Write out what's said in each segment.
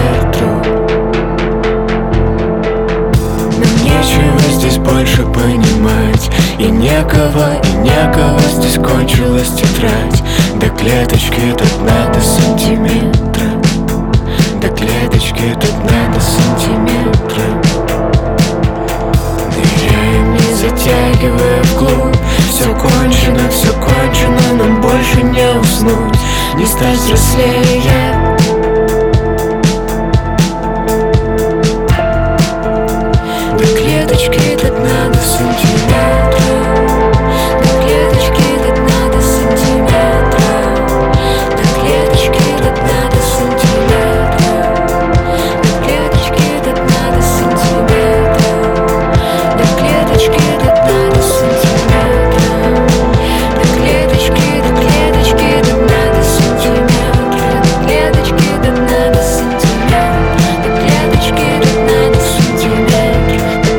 ветру. Нам нечего здесь больше понимать, и некого здесь кончилась тетрадь. До клеточки тут надо сантиметра, до клеточки тут надо сантиметра. Ныряем, не затягивая вглубь. Все кончено, нам больше не уснуть, не стать взрослее. До клеточки тут надо сантиметра, до клеточки тут надо сантиметра, до клеточки тут надо сантиметра, до клеточки тут надо сантиметра, до клеточки тут надо сантиметра, до клеточки тут надо сантиметра, до клеточки тут надо сантиметра, до клеточки тут надо сантиметра.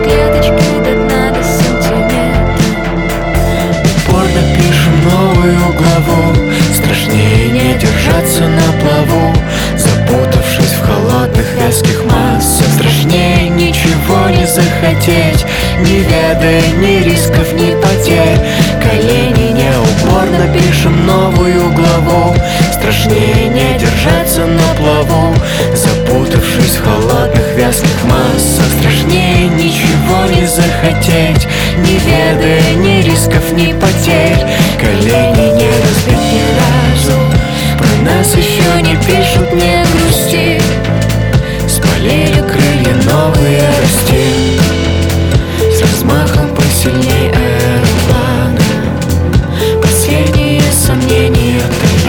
Упорно пишем новую главу, страшнее не держаться на плаву, запутавшись в холодных вязких массах. Страшнее ничего не захотеть, не ведая ни рисков, ни потерь. Колени не упорно пишем новую главу, страшнее не держаться на плаву, запутавшись в холодных вязких массах. Страшнее ничего не захотеть, не ведая ни рисков, ни потерь. Колени не разбить ни разу, про нас еще не пишут, не грусти. Спалили крылья новые, расти с размахом посильней аэроплана. Последние сомнения — это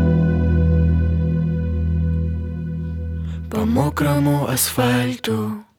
я. По мокрому асфальту